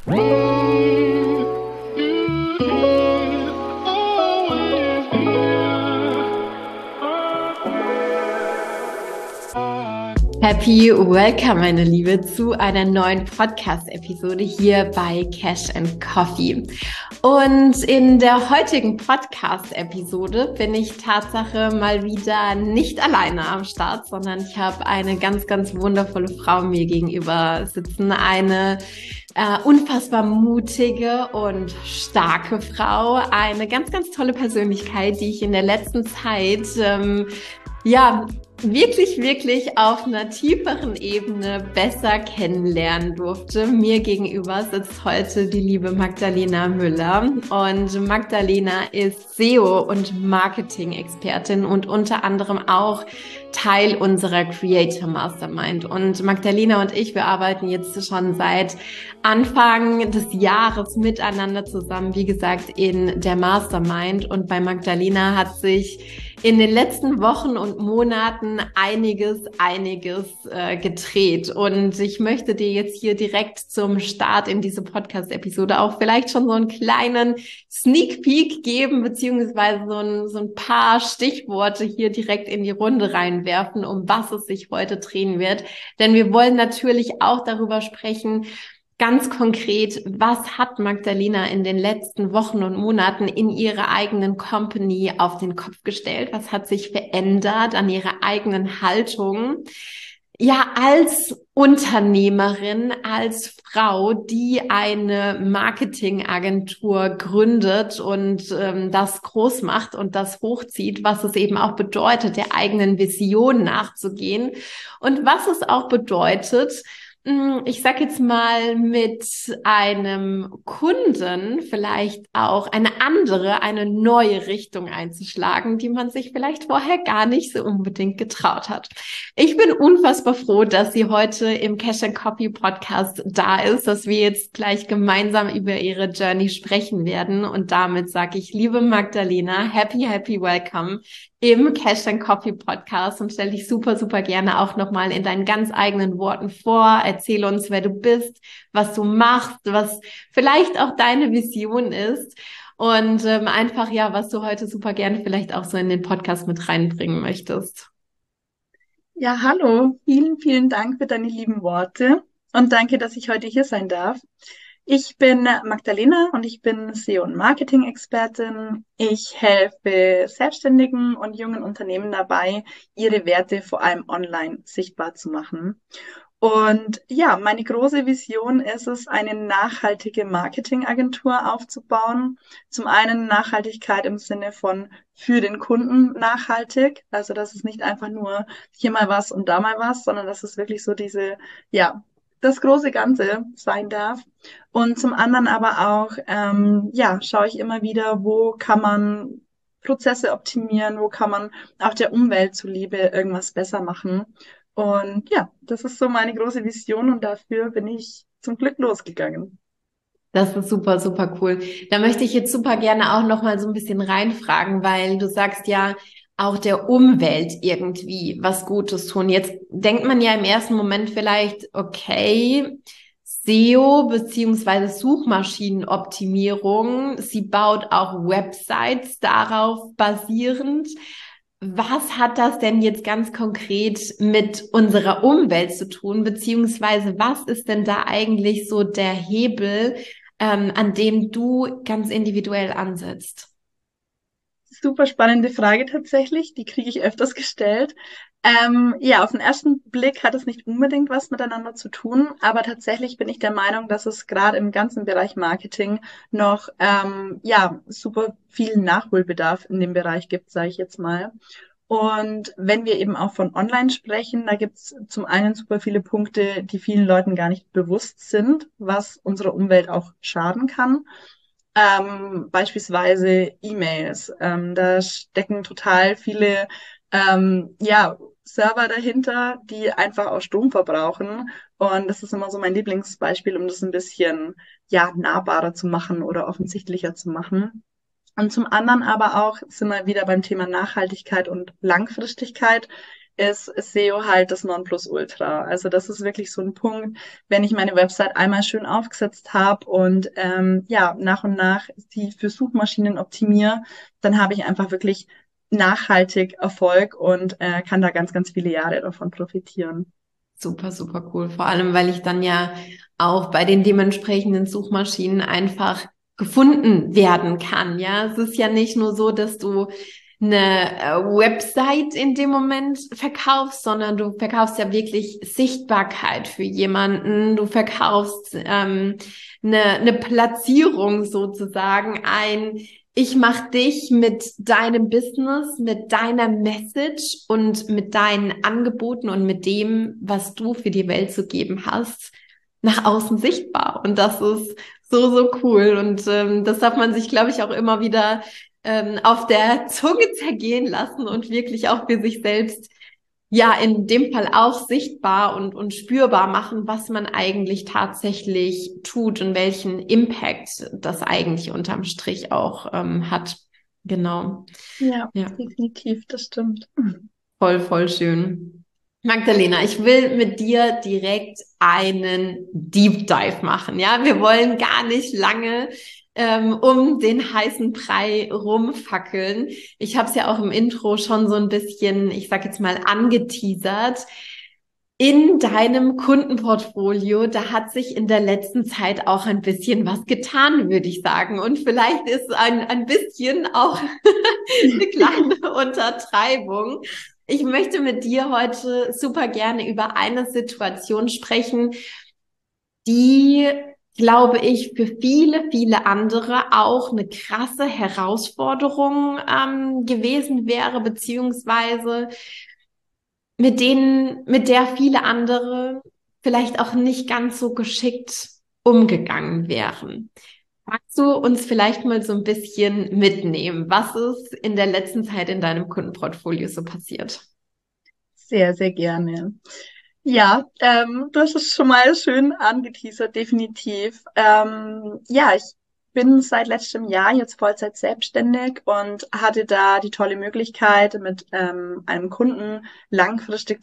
Happy Welcome, meine Liebe, zu einer neuen Podcast-Episode hier bei Cash and Coffee. Und in der heutigen Podcast-Episode bin ich Tatsache mal wieder nicht alleine am Start, sondern ich habe eine ganz, ganz wundervolle Frau mir gegenüber sitzen. Eine unfassbar mutige und starke Frau. Eine ganz, ganz tolle Persönlichkeit, die ich in der letzten Zeit wirklich auf einer tieferen Ebene besser kennenlernen durfte. Mir gegenüber sitzt heute die liebe Magdalena Müller und Magdalena ist SEO und Marketing-Expertin und unter anderem auch Teil unserer Creator Mastermind. Und Magdalena und ich, wir arbeiten jetzt schon seit Anfang des Jahres miteinander zusammen, wie gesagt, in der Mastermind. Und bei Magdalena hat sich in den letzten Wochen und Monaten einiges gedreht. Und ich möchte dir jetzt hier direkt zum Start in diese Podcast-Episode auch vielleicht schon so einen kleinen Sneak Peek geben, beziehungsweise so ein paar Stichworte hier direkt in die Runde reinwerfen, um was es sich heute drehen wird. Denn wir wollen natürlich auch darüber sprechen, ganz konkret, was hat Magdalena in den letzten Wochen und Monaten in ihrer eigenen Company auf den Kopf gestellt? Was hat sich verändert an ihrer eigenen Haltung? Ja, als Unternehmerin, als Frau, die eine Marketingagentur gründet und das groß macht und das hochzieht, was es eben auch bedeutet, der eigenen Vision nachzugehen und was es auch bedeutet, ich sag jetzt mal, mit einem Kunden vielleicht auch eine neue Richtung einzuschlagen, die man sich vielleicht vorher gar nicht so unbedingt getraut hat. Ich bin unfassbar froh, dass sie heute im Cash and Coffee Podcast da ist, dass wir jetzt gleich gemeinsam über ihre Journey sprechen werden. Und damit sage ich, liebe Magdalena, happy welcome im Cash and Coffee Podcast und stell dich super gerne auch nochmal in deinen ganz eigenen Worten vor. Erzähl uns, wer du bist, was du machst, was vielleicht auch deine Vision ist und einfach, ja, was du heute super gerne vielleicht auch so in den Podcast mit reinbringen möchtest. Ja, hallo. Vielen Dank für deine lieben Worte und danke, dass ich heute hier sein darf. Ich bin Magdalena und ich bin SEO- und Marketing-Expertin. Ich helfe Selbstständigen und jungen Unternehmen dabei, ihre Werte vor allem online sichtbar zu machen. Und ja, meine große Vision ist es, eine nachhaltige Marketingagentur aufzubauen. Zum einen Nachhaltigkeit im Sinne von für den Kunden nachhaltig. Also, dass es nicht einfach nur hier mal was und da mal was, sondern dass es wirklich so das große Ganze sein darf. Und zum anderen aber auch, schaue ich immer wieder, wo kann man Prozesse optimieren, wo kann man auch der Umwelt zuliebe irgendwas besser machen. Und ja, das ist so meine große Vision und dafür bin ich zum Glück losgegangen. Das ist super cool. Da möchte ich jetzt super gerne auch noch mal so ein bisschen reinfragen, weil du sagst ja, auch der Umwelt irgendwie was Gutes tun. Jetzt denkt man ja im ersten Moment vielleicht, okay, SEO beziehungsweise Suchmaschinenoptimierung, sie baut auch Websites darauf basierend. Was hat das denn jetzt ganz konkret mit unserer Umwelt zu tun, beziehungsweise was ist denn da eigentlich so der Hebel, an dem du ganz individuell ansetzt? Super spannende Frage tatsächlich, die kriege ich öfters gestellt. Ja, auf den ersten Blick hat es nicht unbedingt was miteinander zu tun, aber tatsächlich bin ich der Meinung, dass es gerade im ganzen Bereich Marketing noch super viel Nachholbedarf in dem Bereich gibt, sage ich jetzt mal. Und wenn wir eben auch von Online sprechen, da gibt es zum einen super viele Punkte, die vielen Leuten gar nicht bewusst sind, was unserer Umwelt auch schaden kann. Beispielsweise E-Mails. Da stecken total viele Server dahinter, die einfach auch Strom verbrauchen. Und das ist immer so mein Lieblingsbeispiel, um das ein bisschen nahbarer zu machen oder offensichtlicher zu machen. Und zum anderen aber auch sind wir wieder beim Thema Nachhaltigkeit und Langfristigkeit. ist SEO halt das Nonplusultra. Also das ist wirklich so ein Punkt, wenn ich meine Website einmal schön aufgesetzt habe und ja, nach und nach die für Suchmaschinen optimiere, dann habe ich einfach wirklich nachhaltig Erfolg und kann da ganz, ganz viele Jahre davon profitieren. Super, super cool. Vor allem, weil ich dann ja auch bei den dementsprechenden Suchmaschinen einfach gefunden werden kann. Ja, es ist ja nicht nur so, dass du eine Website in dem Moment verkaufst, sondern du verkaufst ja wirklich Sichtbarkeit für jemanden. Du verkaufst eine Platzierung sozusagen, ein ich mache dich mit deinem Business, mit deiner Message und mit deinen Angeboten und mit dem, was du für die Welt zu geben hast, nach außen sichtbar. Und das ist so, so cool. Und das darf man sich, glaube ich, auch immer wieder auf der Zunge zergehen lassen und wirklich auch für sich selbst ja, in dem Fall auch sichtbar und spürbar machen, was man eigentlich tatsächlich tut und welchen Impact das eigentlich unterm Strich auch hat. Genau. Ja, Ja, definitiv, das stimmt. voll, voll schön. Magdalena, ich will mit dir direkt einen Deep Dive machen. Ja, wir wollen gar nicht lange um den heißen Brei rumfackeln. Ich habe es ja auch im Intro schon so ein bisschen, ich sag jetzt mal, angeteasert. In deinem Kundenportfolio, da hat sich in der letzten Zeit auch ein bisschen was getan, würde ich sagen. Und vielleicht ist ein bisschen auch eine kleine Untertreibung. Ich möchte mit dir heute super gerne über eine Situation sprechen, die, glaube ich, für viele, viele andere auch eine krasse Herausforderung gewesen wäre, beziehungsweise mit der viele andere vielleicht auch nicht ganz so geschickt umgegangen wären. Magst du uns vielleicht mal so ein bisschen mitnehmen? Was ist in der letzten Zeit in deinem Kundenportfolio so passiert? Sehr, sehr gerne. Ja, du hast es schon mal schön angeteasert, definitiv. Ja, ich bin seit letztem Jahr jetzt Vollzeit selbstständig und hatte da die tolle Möglichkeit, mit einem Kunden langfristig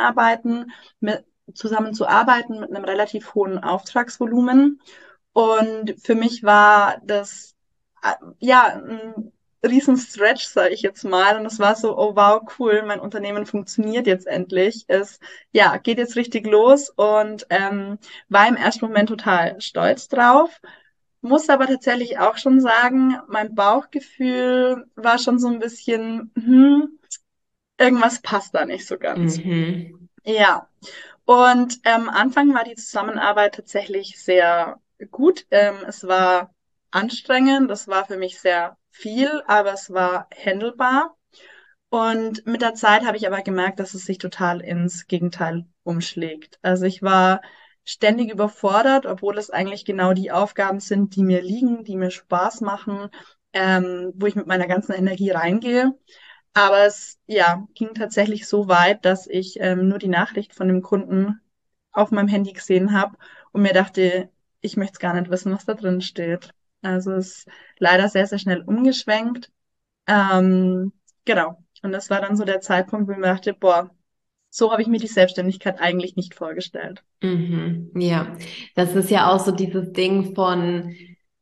zusammenzuarbeiten mit einem relativ hohen Auftragsvolumen. Und für mich war das ja ein Riesen-Stretch, sage ich jetzt mal. Und es war so, oh wow, cool, mein Unternehmen funktioniert jetzt endlich. Es ja, geht jetzt richtig los und war im ersten Moment total stolz drauf. Muss aber tatsächlich auch schon sagen, mein Bauchgefühl war schon so ein bisschen, irgendwas passt da nicht so ganz. Mhm. Ja, und am Anfang war die Zusammenarbeit tatsächlich sehr gut. Es war anstrengend, das war für mich sehr viel, aber es war handelbar. Und mit der Zeit habe ich aber gemerkt, dass es sich total ins Gegenteil umschlägt. Also ich war ständig überfordert, obwohl es eigentlich genau die Aufgaben sind, die mir liegen, die mir Spaß machen, wo ich mit meiner ganzen Energie reingehe. Aber es ja, ging tatsächlich so weit, dass ich nur die Nachricht von dem Kunden auf meinem Handy gesehen habe und mir dachte, ich möchte gar nicht wissen, was da drin steht. Also es ist leider sehr, sehr schnell umgeschwenkt. Ähm, genau. Und das war dann so der Zeitpunkt, wo ich mir dachte, boah, so habe ich mir die Selbstständigkeit eigentlich nicht vorgestellt. Mhm. Ja, das ist ja auch so dieses Ding von,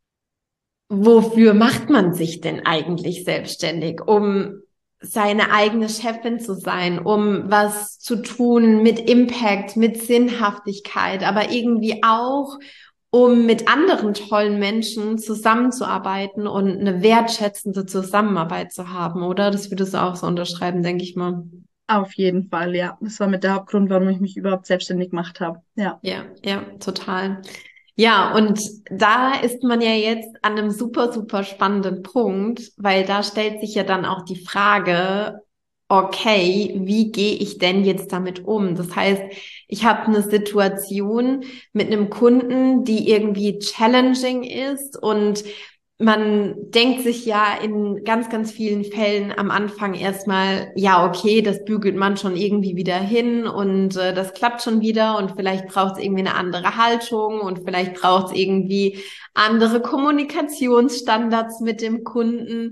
wofür macht man sich denn eigentlich selbstständig? Um seine eigene Chefin zu sein, um was zu tun mit Impact, mit Sinnhaftigkeit, aber irgendwie auch, um mit anderen tollen Menschen zusammenzuarbeiten und eine wertschätzende Zusammenarbeit zu haben, oder? Das würdest du auch so unterschreiben, denke ich mal. Auf jeden Fall, ja. Das war mit der Hauptgrund, warum ich mich überhaupt selbstständig gemacht habe. Ja. Ja, ja, total. Ja, und da ist man ja jetzt an einem super, super spannenden Punkt, weil da stellt sich ja dann auch die Frage, okay, wie gehe ich denn jetzt damit um? Das heißt, ich habe eine Situation mit einem Kunden, die irgendwie challenging ist und man denkt sich ja in ganz, ganz vielen Fällen am Anfang erstmal, ja, okay, das bügelt man schon irgendwie wieder hin und das klappt schon wieder und vielleicht braucht es irgendwie eine andere Haltung und vielleicht braucht es irgendwie andere Kommunikationsstandards mit dem Kunden.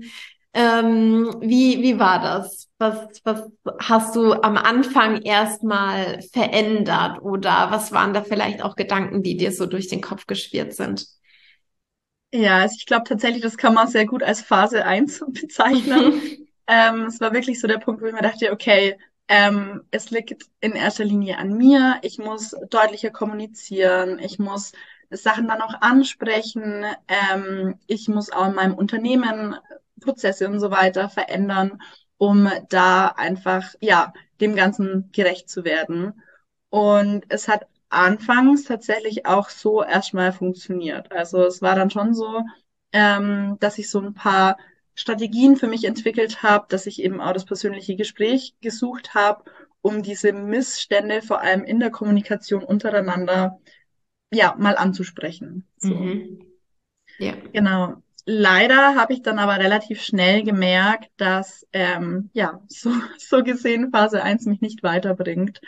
Wie war das? Was hast du am Anfang erstmal verändert oder was waren da vielleicht auch Gedanken, die dir so durch den Kopf geschwirrt sind? Ja, also ich glaube tatsächlich, das kann man sehr gut als Phase 1 bezeichnen. Es war wirklich so der Punkt, wo ich mir dachte, okay, es liegt in erster Linie an mir. Ich muss deutlicher kommunizieren. Ich muss Sachen dann auch ansprechen. Ich muss auch in meinem Unternehmen Prozesse und so weiter verändern, um da einfach, ja, dem Ganzen gerecht zu werden. Und es hat anfangs tatsächlich auch so erstmal funktioniert. Also es war dann schon so, dass ich so ein paar Strategien für mich entwickelt habe, dass ich eben auch das persönliche Gespräch gesucht habe, um diese Missstände vor allem in der Kommunikation untereinander ja mal anzusprechen. So. Mhm. Ja. Genau. Leider habe ich dann aber relativ schnell gemerkt, dass ja, so gesehen Phase 1 mich nicht weiterbringt.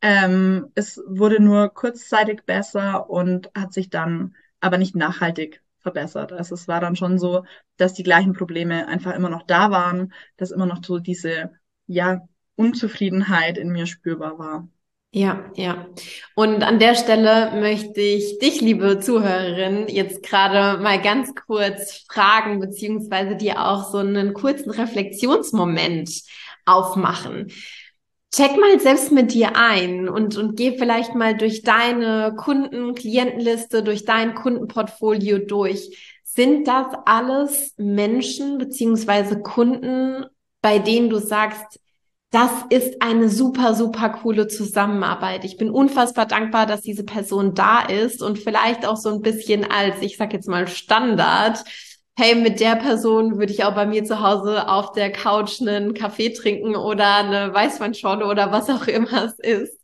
Es wurde nur kurzzeitig besser und hat sich dann aber nicht nachhaltig verbessert. Also es war dann schon so, dass die gleichen Probleme einfach immer noch da waren, dass immer noch so diese, ja, Unzufriedenheit in mir spürbar war. Ja, ja. Und an der Stelle möchte ich dich, liebe Zuhörerin, jetzt gerade mal ganz kurz fragen, beziehungsweise dir auch so einen kurzen Reflexionsmoment aufmachen. Check mal selbst mit dir ein und geh vielleicht mal durch deine Klientenliste, durch dein Kundenportfolio durch. Sind das alles Menschen beziehungsweise Kunden, bei denen du sagst, das ist eine super, super coole Zusammenarbeit. Ich bin unfassbar dankbar, dass diese Person da ist und vielleicht auch so ein bisschen als, ich sag jetzt mal, Standard. Hey, mit der Person würde ich auch bei mir zu Hause auf der Couch einen Kaffee trinken oder eine Weißweinschorle oder was auch immer es ist.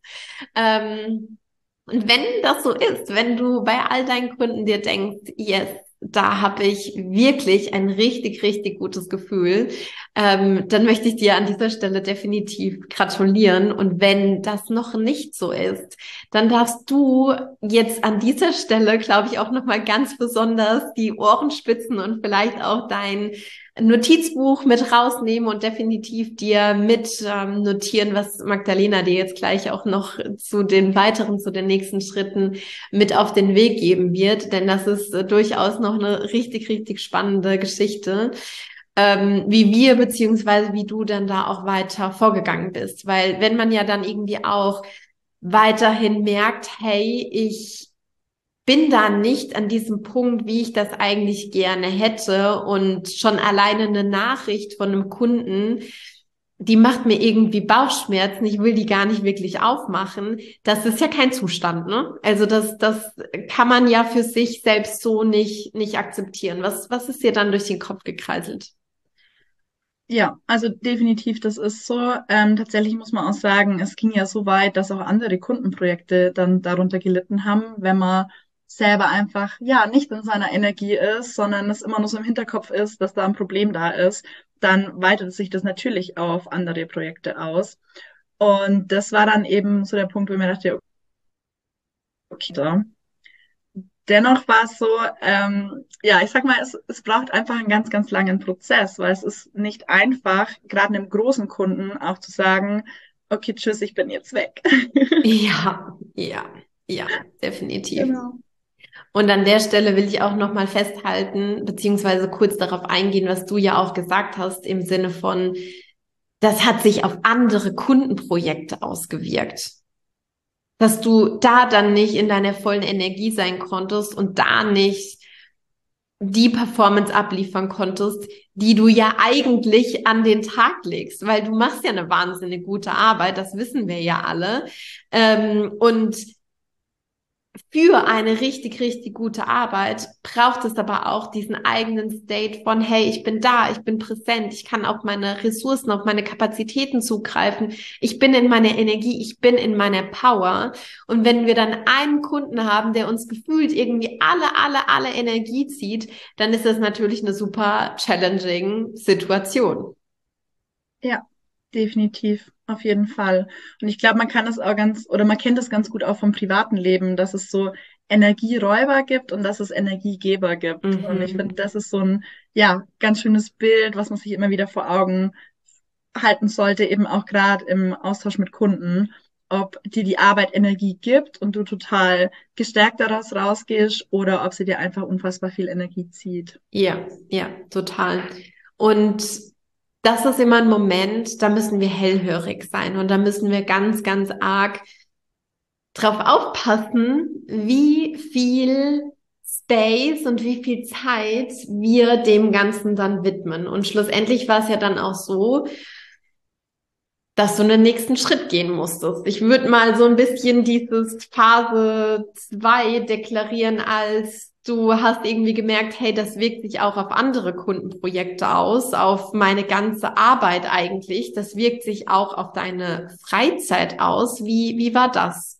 Und wenn das so ist, wenn du bei all deinen Kunden dir denkst, yes, da habe ich wirklich ein richtig, richtig gutes Gefühl, dann möchte ich dir an dieser Stelle definitiv gratulieren. Und wenn das noch nicht so ist, dann darfst du jetzt an dieser Stelle, glaube ich, auch nochmal ganz besonders die Ohren spitzen und vielleicht auch dein Notizbuch mit rausnehmen und definitiv dir mit notieren, was Magdalena dir jetzt gleich auch noch zu den nächsten Schritten mit auf den Weg geben wird. Denn das ist durchaus noch eine richtig, richtig spannende Geschichte, wie wir beziehungsweise wie du dann da auch weiter vorgegangen bist. Weil wenn man ja dann irgendwie auch weiterhin merkt, hey, ich bin da nicht an diesem Punkt, wie ich das eigentlich gerne hätte und schon alleine eine Nachricht von einem Kunden, die macht mir irgendwie Bauchschmerzen, ich will die gar nicht wirklich aufmachen. Das ist ja kein Zustand, ne? Also das kann man ja für sich selbst so nicht akzeptieren. Was ist dir dann durch den Kopf gekreiselt? Ja, also definitiv, das ist so. Tatsächlich muss man auch sagen, es ging ja so weit, dass auch andere Kundenprojekte dann darunter gelitten haben, wenn man selber einfach, ja, nicht in seiner Energie ist, sondern es immer nur so im Hinterkopf ist, dass da ein Problem da ist, dann weitet sich das natürlich auf andere Projekte aus. Und das war dann eben so der Punkt, wo ich mir dachte, okay, so. Dennoch war es so, ja, ich sag mal, es braucht einfach einen ganz, ganz langen Prozess, weil es ist nicht einfach, gerade einem großen Kunden auch zu sagen, okay, tschüss, ich bin jetzt weg. Ja, ja, ja, definitiv. Genau. Und an der Stelle will ich auch nochmal festhalten, beziehungsweise kurz darauf eingehen, was du ja auch gesagt hast, im Sinne von, das hat sich auf andere Kundenprojekte ausgewirkt. Dass du da dann nicht in deiner vollen Energie sein konntest und da nicht die Performance abliefern konntest, die du ja eigentlich an den Tag legst, weil du machst ja eine wahnsinnig gute Arbeit, das wissen wir ja alle. Und für eine richtig, richtig gute Arbeit braucht es aber auch diesen eigenen State von, hey, ich bin da, ich bin präsent, ich kann auf meine Ressourcen, auf meine Kapazitäten zugreifen, ich bin in meiner Energie, ich bin in meiner Power. Und wenn wir dann einen Kunden haben, der uns gefühlt irgendwie alle Energie zieht, dann ist das natürlich eine super challenging Situation. Ja, definitiv, auf jeden Fall. Und ich glaube, man kann das auch ganz, oder man kennt das ganz gut auch vom privaten Leben, dass es so Energieräuber gibt und dass es Energiegeber gibt. Und ich finde, Mhm. das ist so ein, ja, ganz schönes Bild, was man sich immer wieder vor Augen halten sollte, eben auch gerade im Austausch mit Kunden, ob dir die Arbeit Energie gibt und du total gestärkt daraus rausgehst oder ob sie dir einfach unfassbar viel Energie zieht. Ja, ja, total. Und das ist immer ein Moment, da müssen wir hellhörig sein und da müssen wir ganz, ganz arg drauf aufpassen, wie viel Space und wie viel Zeit wir dem Ganzen dann widmen. Und schlussendlich war es ja dann auch so, dass du einen nächsten Schritt gehen musstest. Ich würde mal so ein bisschen dieses Phase 2 deklarieren, als du hast irgendwie gemerkt, hey, das wirkt sich auch auf andere Kundenprojekte aus, auf meine ganze Arbeit eigentlich. Das wirkt sich auch auf deine Freizeit aus. Wie war das?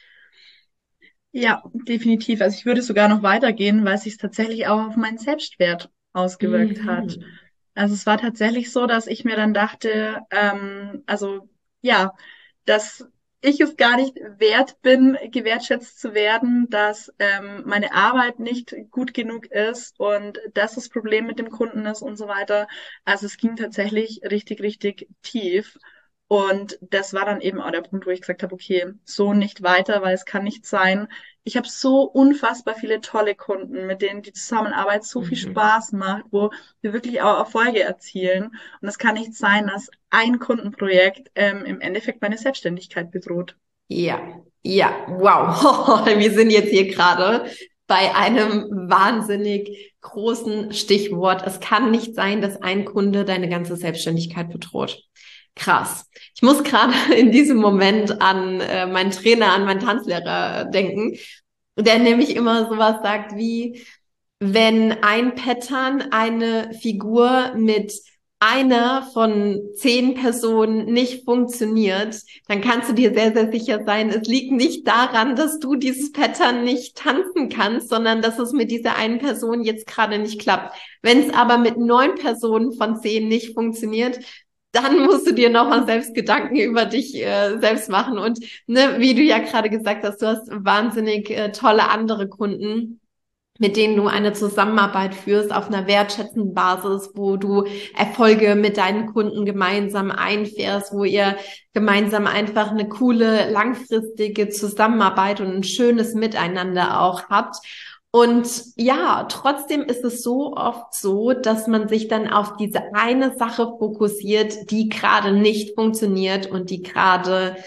Ja, definitiv. Also ich würde sogar noch weitergehen, weil es sich tatsächlich auch auf meinen Selbstwert ausgewirkt hat. Mhm. Also es war tatsächlich so, dass ich mir dann dachte, also ja, dass ich es gar nicht wert bin, gewertschätzt zu werden, dass meine Arbeit nicht gut genug ist und dass das Problem mit dem Kunden ist und so weiter. Also es ging tatsächlich richtig, richtig tief. Und das war dann eben auch der Punkt, wo ich gesagt habe, okay, so nicht weiter, weil es kann nicht sein. Ich habe so unfassbar viele tolle Kunden, mit denen die Zusammenarbeit so viel Mhm. Spaß macht, wo wir wirklich auch Erfolge erzielen. Und es kann nicht sein, dass ein Kundenprojekt im Endeffekt meine Selbstständigkeit bedroht. Ja, ja, wow. Wir sind jetzt hier gerade bei einem wahnsinnig großen Stichwort. Es kann nicht sein, dass ein Kunde deine ganze Selbstständigkeit bedroht. Krass. Ich muss gerade in diesem Moment an meinen Trainer, an meinen Tanzlehrer denken, der nämlich immer sowas sagt wie, wenn ein Pattern, eine Figur mit einer von 10 Personen nicht funktioniert, dann kannst du dir sehr, sehr sicher sein, es liegt nicht daran, dass du dieses Pattern nicht tanzen kannst, sondern dass es mit dieser einen Person jetzt gerade nicht klappt. Wenn es aber mit 9 Personen von 10 nicht funktioniert, dann musst du dir nochmal selbst Gedanken über dich selbst machen. Und ne, wie du ja gerade gesagt hast, du hast wahnsinnig tolle andere Kunden, mit denen du eine Zusammenarbeit führst auf einer wertschätzenden Basis, wo du Erfolge mit deinen Kunden gemeinsam einfährst, wo ihr gemeinsam einfach eine coole, langfristige Zusammenarbeit und ein schönes Miteinander auch habt. Und ja, trotzdem ist es so oft so, dass man sich dann auf diese eine Sache fokussiert, die gerade nicht funktioniert und die gerade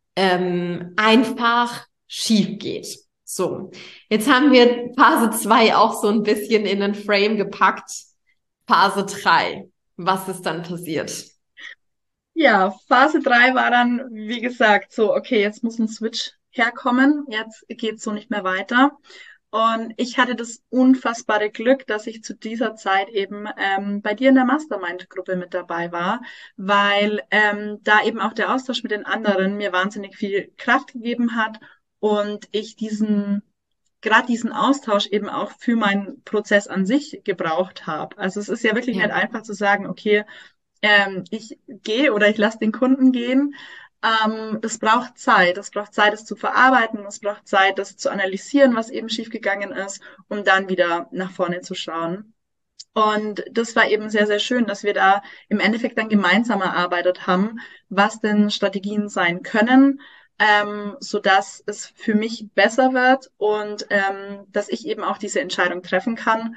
einfach schief geht. So, jetzt haben wir Phase 2 auch so ein bisschen in den Frame gepackt. Phase 3. Was ist dann passiert? Ja, Phase 3 war dann, wie gesagt, so, okay, jetzt muss ein Switch herkommen, jetzt geht's so nicht mehr weiter. Und ich hatte das unfassbare Glück, dass ich zu dieser Zeit eben bei dir in der Mastermind-Gruppe mit dabei war, weil da eben auch der Austausch mit den anderen mir wahnsinnig viel Kraft gegeben hat und ich gerade diesen Austausch eben auch für meinen Prozess an sich gebraucht habe. Also es ist ja wirklich nicht Ja, einfach zu sagen, okay, ich gehe oder ich lasse den Kunden gehen. Das braucht Zeit. Das braucht Zeit, es zu verarbeiten. Es braucht Zeit, das zu analysieren, was eben schiefgegangen ist, um dann wieder nach vorne zu schauen. Und das war eben sehr, sehr schön, dass wir da im Endeffekt dann gemeinsam erarbeitet haben, was denn Strategien sein können, so dass es für mich besser wird und dass ich eben auch diese Entscheidung treffen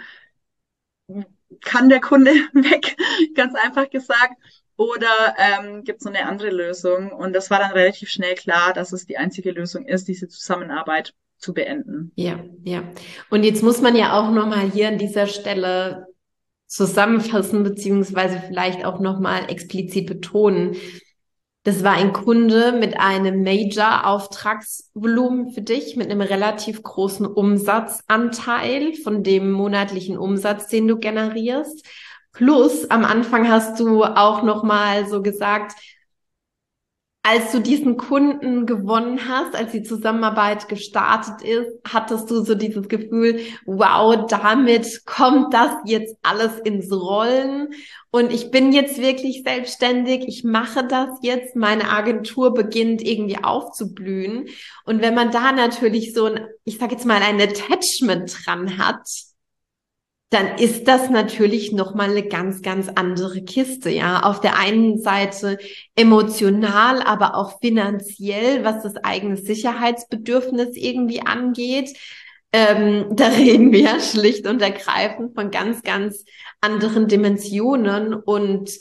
kann der Kunde weg, ganz einfach gesagt, oder gibt es noch eine andere Lösung? Und das war dann relativ schnell klar, dass es die einzige Lösung ist, diese Zusammenarbeit zu beenden. ja, ja. Und jetzt muss man ja auch nochmal hier an dieser Stelle zusammenfassen, beziehungsweise vielleicht auch nochmal explizit betonen. Das war ein Kunde mit einem Major-Auftragsvolumen für dich, mit einem relativ großen Umsatzanteil von dem monatlichen Umsatz, den du generierst. Plus, am Anfang hast du auch nochmal so gesagt, Als du diesen Kunden gewonnen hast, als die Zusammenarbeit gestartet ist, hattest du so dieses Gefühl, wow, damit kommt das jetzt alles ins Rollen und ich bin jetzt wirklich selbstständig, ich mache das jetzt, meine Agentur beginnt irgendwie aufzublühen. Und wenn man da natürlich so ein, ich sage jetzt mal, ein Attachment dran hat, dann ist das natürlich nochmal eine ganz, ganz andere Kiste, ja. Auf der einen Seite emotional, aber auch finanziell, was das eigene Sicherheitsbedürfnis irgendwie angeht. Da reden wir ja schlicht und ergreifend von ganz, ganz anderen Dimensionen und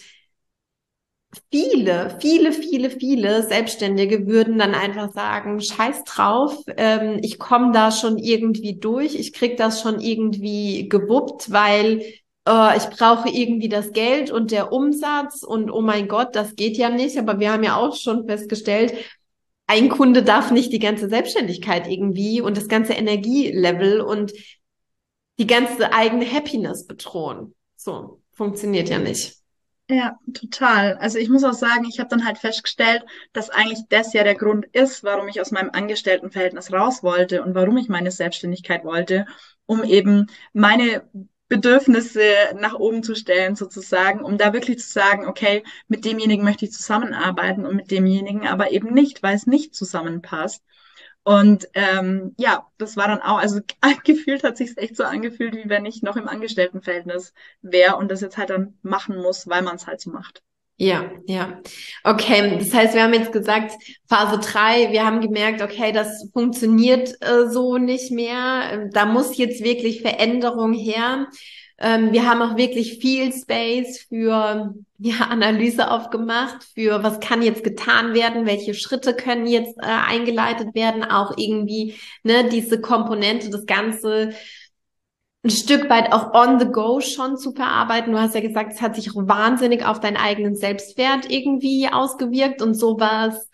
viele Selbstständige würden dann einfach sagen, scheiß drauf, ich komme da schon irgendwie durch, ich krieg das schon irgendwie gewuppt, weil ich brauche irgendwie das Geld und der Umsatz und oh mein Gott, das geht ja nicht. Aber wir haben ja auch schon festgestellt, ein Kunde darf nicht die ganze Selbstständigkeit irgendwie und das ganze Energielevel und die ganze eigene Happiness bedrohen. So, funktioniert ja nicht. Ja, total. Also ich muss auch sagen, ich habe dann halt festgestellt, dass eigentlich das ja der Grund ist, warum ich aus meinem Angestelltenverhältnis raus wollte und warum ich meine Selbstständigkeit wollte, um eben meine Bedürfnisse nach oben zu stellen, sozusagen, um da wirklich zu sagen, okay, mit demjenigen möchte ich zusammenarbeiten und mit demjenigen aber eben nicht, weil es nicht zusammenpasst. Und ja, das war dann auch, also gefühlt hat sich echt so angefühlt, wie wenn ich noch im Angestelltenverhältnis wäre und das jetzt halt dann machen muss, weil man es halt so macht. Ja, ja. Okay, das heißt, wir haben jetzt gesagt, Phase 3. Wir haben gemerkt, okay, das funktioniert so nicht mehr. Da muss jetzt wirklich Veränderung her. Wir haben auch wirklich viel Space für ja, Analyse aufgemacht, für was kann jetzt getan werden, welche Schritte können jetzt eingeleitet werden, auch irgendwie ne, diese Komponente, das Ganze ein Stück weit auch on the go schon zu verarbeiten. Du hast ja gesagt, es hat sich auch wahnsinnig auf deinen eigenen Selbstwert irgendwie ausgewirkt und sowas.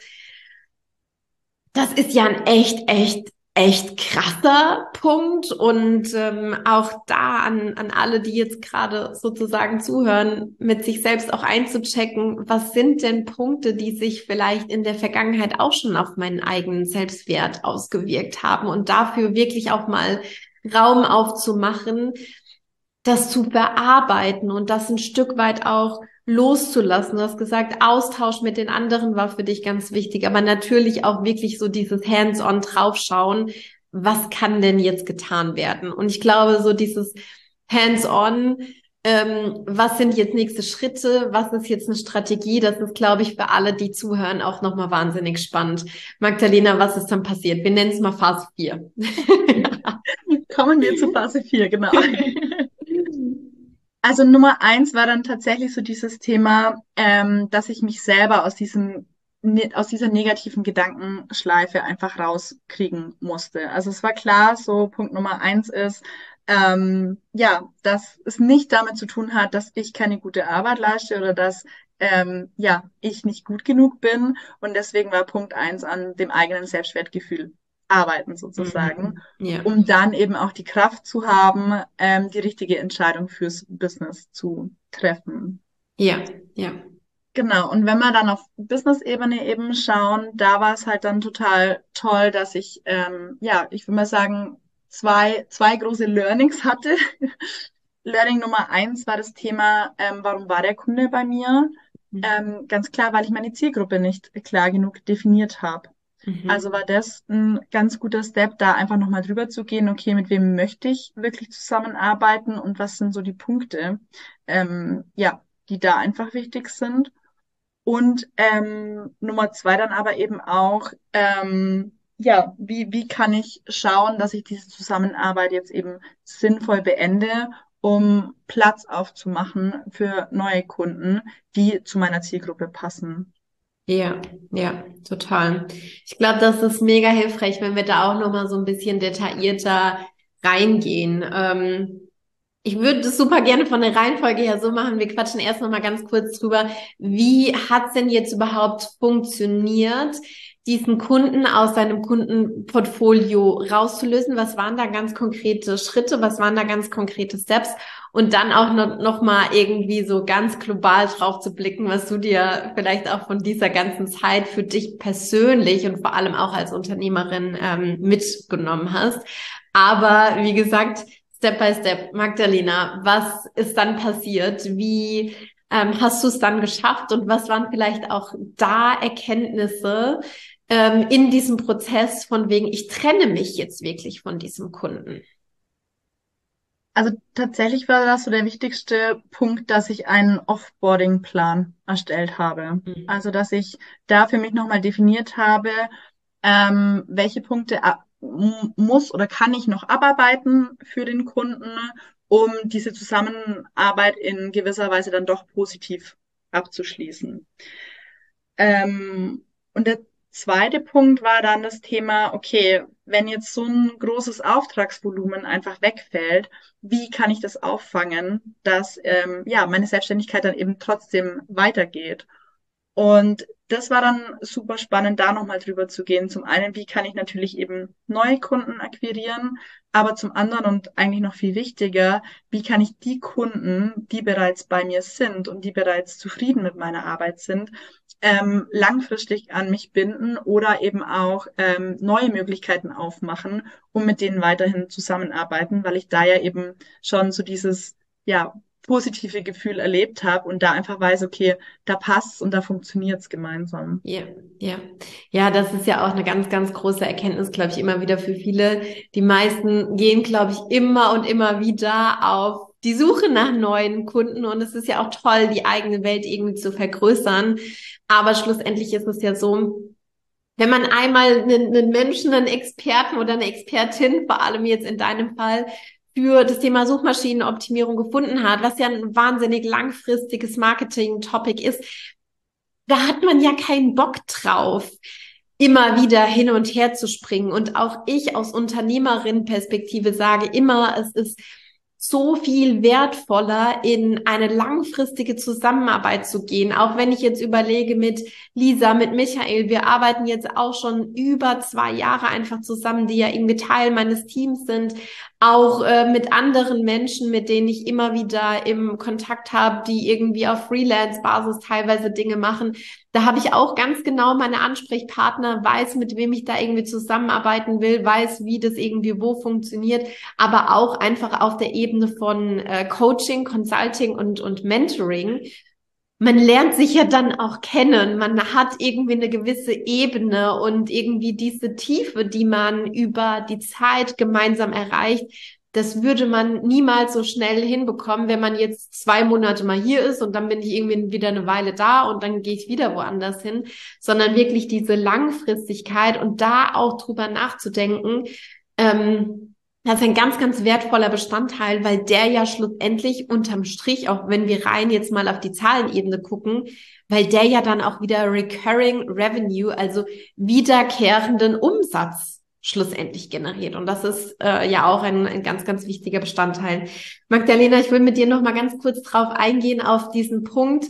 Das ist ja ein echt krasser Punkt und auch da an alle, die jetzt gerade sozusagen zuhören, mit sich selbst auch einzuchecken, was sind denn Punkte, die sich vielleicht in der Vergangenheit auch schon auf meinen eigenen Selbstwert ausgewirkt haben und dafür wirklich auch mal Raum aufzumachen, das zu bearbeiten und das ein Stück weit auch loszulassen. Du hast gesagt, Austausch mit den anderen war für dich ganz wichtig, aber natürlich auch wirklich so dieses Hands-on draufschauen, was kann denn jetzt getan werden? Und ich glaube, so dieses Hands-on, was sind jetzt nächste Schritte? Was ist jetzt eine Strategie? Das ist, glaube ich, für alle, die zuhören, auch nochmal wahnsinnig spannend. Magdalena, was ist dann passiert? Wir nennen es mal Phase 4. Kommen wir zu Phase 4, genau. Also Nummer eins war dann tatsächlich so dieses Thema, dass ich mich selber aus dieser negativen Gedankenschleife einfach rauskriegen musste. Also es war klar, so Punkt Nummer eins ist, ja, dass es nicht damit zu tun hat, dass ich keine gute Arbeit leiste oder dass ja, ich nicht gut genug bin. Und deswegen war Punkt eins an dem eigenen Selbstwertgefühl arbeiten sozusagen, Mhm. Ja, um dann eben auch die Kraft zu haben, die richtige Entscheidung fürs Business zu treffen. ja, ja. Genau, und wenn wir dann auf Business-Ebene eben schauen, da war es halt dann total toll, dass ich, ja, ich würde mal sagen, zwei große Learnings hatte. Learning Nummer eins war das Thema, warum war der Kunde bei mir? Ganz klar, weil ich meine Zielgruppe nicht klar genug definiert habe. Also Mhm. war das ein ganz guter Step, da einfach nochmal drüber zu gehen, okay, mit wem möchte ich wirklich zusammenarbeiten und was sind so die Punkte, ja, die da einfach wichtig sind. Und Nummer zwei dann aber eben auch, ja, wie kann ich schauen, dass ich diese Zusammenarbeit jetzt eben sinnvoll beende, um Platz aufzumachen für neue Kunden, die zu meiner Zielgruppe passen. Ja, ja, total. Ich glaube, das ist mega hilfreich, wenn wir da auch nochmal so ein bisschen detaillierter reingehen. Ich würde das super gerne von der Reihenfolge her so machen. Wir quatschen erst noch mal ganz kurz drüber. Wie hat's denn jetzt überhaupt funktioniert, diesen Kunden aus seinem Kundenportfolio rauszulösen? Was waren da ganz konkrete Schritte? Was waren da ganz konkrete Steps? Und dann auch noch mal irgendwie so ganz global drauf zu blicken, was du dir vielleicht auch von dieser ganzen Zeit für dich persönlich und vor allem auch als Unternehmerin mitgenommen hast. Aber wie gesagt, Step by Step, Magdalena, was ist dann passiert? Wie hast du es dann geschafft und was waren vielleicht auch da Erkenntnisse in diesem Prozess von wegen, ich trenne mich jetzt wirklich von diesem Kunden? Also tatsächlich war das so der wichtigste Punkt, dass ich einen Offboarding-Plan erstellt habe. Mhm. Also dass ich da für mich nochmal definiert habe, welche Punkte muss oder kann ich noch abarbeiten für den Kunden, um diese Zusammenarbeit in gewisser Weise dann doch positiv abzuschließen. Und der zweite Punkt war dann das Thema, okay, wenn jetzt so ein großes Auftragsvolumen einfach wegfällt, wie kann ich das auffangen, dass ja meine Selbstständigkeit dann eben trotzdem weitergeht? Und das war dann super spannend, da nochmal drüber zu gehen. Zum einen, wie kann ich natürlich eben neue Kunden akquirieren, aber zum anderen und eigentlich noch viel wichtiger, wie kann ich die Kunden, die bereits bei mir sind und die bereits zufrieden mit meiner Arbeit sind, langfristig an mich binden oder eben auch neue Möglichkeiten aufmachen, um mit denen weiterhin zusammenarbeiten, weil ich da ja eben schon so dieses, ja, positive Gefühl erlebt habe und da einfach weiß, okay, da passt's und da funktioniert's gemeinsam. Ja, ja. Ja, das ist ja auch eine ganz, ganz große Erkenntnis, glaube ich, immer wieder für viele. Die meisten gehen, glaube ich, immer und immer wieder auf die Suche nach neuen Kunden und es ist ja auch toll, die eigene Welt irgendwie zu vergrößern. Aber schlussendlich ist es ja so, wenn man einmal einen Menschen, einen Experten oder eine Expertin, vor allem jetzt in deinem Fall, für das Thema Suchmaschinenoptimierung gefunden hat, was ja ein wahnsinnig langfristiges Marketing-Topic ist, da hat man ja keinen Bock drauf, immer wieder hin und her zu springen. Und auch ich aus Unternehmerin-Perspektive sage immer, es ist so viel wertvoller, in eine langfristige Zusammenarbeit zu gehen. Auch wenn ich jetzt überlege mit Lisa, mit Michael, wir arbeiten jetzt auch schon über 2 Jahre einfach zusammen, die ja irgendwie Teil meines Teams sind. Auch mit anderen Menschen, mit denen ich immer wieder im Kontakt habe, die irgendwie auf Freelance-Basis teilweise Dinge machen. Da habe ich auch ganz genau meine Ansprechpartner, weiß, mit wem ich da irgendwie zusammenarbeiten will, weiß, wie das irgendwie wo funktioniert, aber auch einfach auf der Ebene von Coaching, Consulting und Mentoring. Man lernt sich ja dann auch kennen. Man hat irgendwie eine gewisse Ebene und irgendwie diese Tiefe, die man über die Zeit gemeinsam erreicht. Das würde man niemals so schnell hinbekommen, wenn man jetzt 2 Monate mal hier ist und dann bin ich irgendwie wieder eine Weile da und dann gehe ich wieder woanders hin, sondern wirklich diese Langfristigkeit und da auch drüber nachzudenken, das ist ein ganz, ganz wertvoller Bestandteil, weil der ja schlussendlich unterm Strich, auch wenn wir rein jetzt mal auf die Zahlenebene gucken, weil der ja dann auch wieder Recurring Revenue, also wiederkehrenden Umsatz schlussendlich generiert. Und das ist ja auch ein ganz, ganz wichtiger Bestandteil. Magdalena, ich will mit dir noch mal ganz kurz drauf eingehen auf diesen Punkt,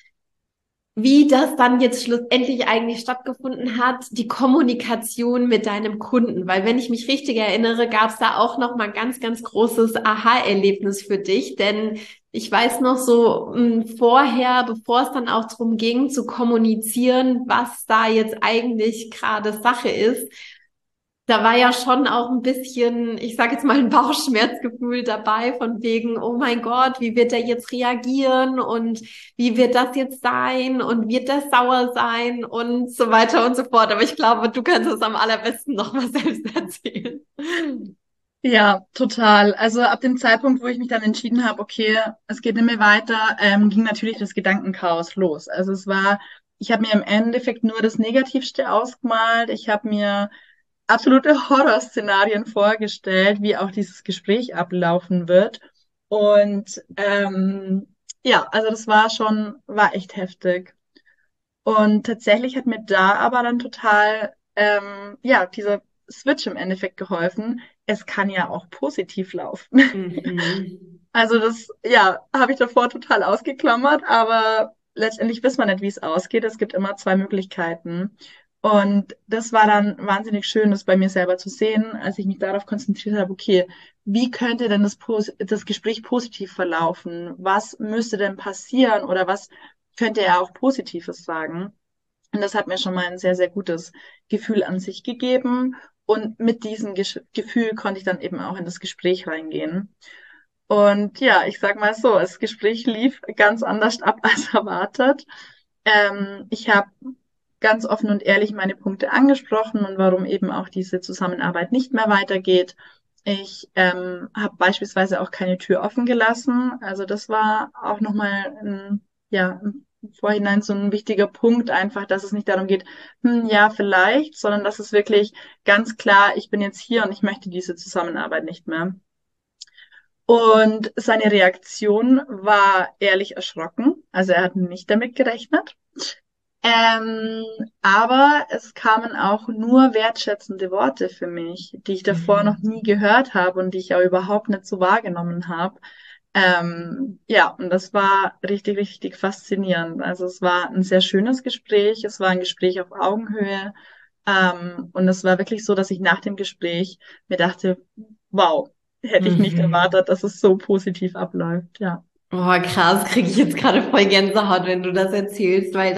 wie das dann jetzt schlussendlich eigentlich stattgefunden hat, die Kommunikation mit deinem Kunden. Weil wenn ich mich richtig erinnere, gab es da auch noch mal ganz, ganz großes Aha-Erlebnis für dich. Denn ich weiß noch so vorher, bevor es dann auch darum ging, zu kommunizieren, was da jetzt eigentlich gerade Sache ist, da war ja schon auch ein bisschen, ich sage jetzt mal, ein Bauchschmerzgefühl dabei von wegen, oh mein Gott, wie wird er jetzt reagieren und wie wird das jetzt sein und wird das sauer sein und so weiter und so fort. Aber ich glaube, du kannst es am allerbesten nochmal selbst erzählen. Ja, total. Also ab dem Zeitpunkt, wo ich mich dann entschieden habe, okay, es geht nicht mehr weiter, ging natürlich das Gedankenchaos los. Also es war, ich habe mir im Endeffekt nur das Negativste ausgemalt. Ich habe mir absolute Horrorszenarien vorgestellt, wie auch dieses Gespräch ablaufen wird. Und ja, also das war schon, war echt heftig. Und tatsächlich hat mir da aber dann total, ja, dieser Switch im Endeffekt geholfen. Es kann ja auch positiv laufen. Mhm. Also das, ja, habe ich davor total ausgeklammert, aber letztendlich weiß man nicht, wie es ausgeht. Es gibt immer zwei Möglichkeiten. Und das war dann wahnsinnig schön, das bei mir selber zu sehen, als ich mich darauf konzentriert habe, okay, wie könnte denn das Gespräch positiv verlaufen? Was müsste denn passieren oder was könnte er auch Positives sagen? Und das hat mir schon mal ein sehr, sehr gutes Gefühl an sich gegeben. Und mit diesem Gefühl konnte ich dann eben auch in das Gespräch reingehen. Und ja, ich sag mal so, das Gespräch lief ganz anders ab als erwartet. Ich habe ganz offen und ehrlich meine Punkte angesprochen und warum eben auch diese Zusammenarbeit nicht mehr weitergeht. Ich habe beispielsweise auch keine Tür offen gelassen. Also das war auch nochmal ja, im Vorhinein so ein wichtiger Punkt, einfach, dass es nicht darum geht, ja, vielleicht, sondern dass es wirklich ganz klar, ich bin jetzt hier und ich möchte diese Zusammenarbeit nicht mehr. Und seine Reaktion war ehrlich erschrocken. Also er hat nicht damit gerechnet. Ähm, aber es kamen auch nur wertschätzende Worte für mich, die ich davor noch Mhm. nie gehört habe und die ich auch überhaupt nicht so wahrgenommen habe. Ja, und das war richtig, richtig faszinierend. Also es war ein sehr schönes Gespräch. Es war ein Gespräch auf Augenhöhe. Und es war wirklich so, dass ich nach dem Gespräch mir dachte, wow, hätte ich nicht Mhm. erwartet, dass es so positiv abläuft. Ja. Oh, krass, kriege ich jetzt gerade voll Gänsehaut, wenn du das erzählst, weil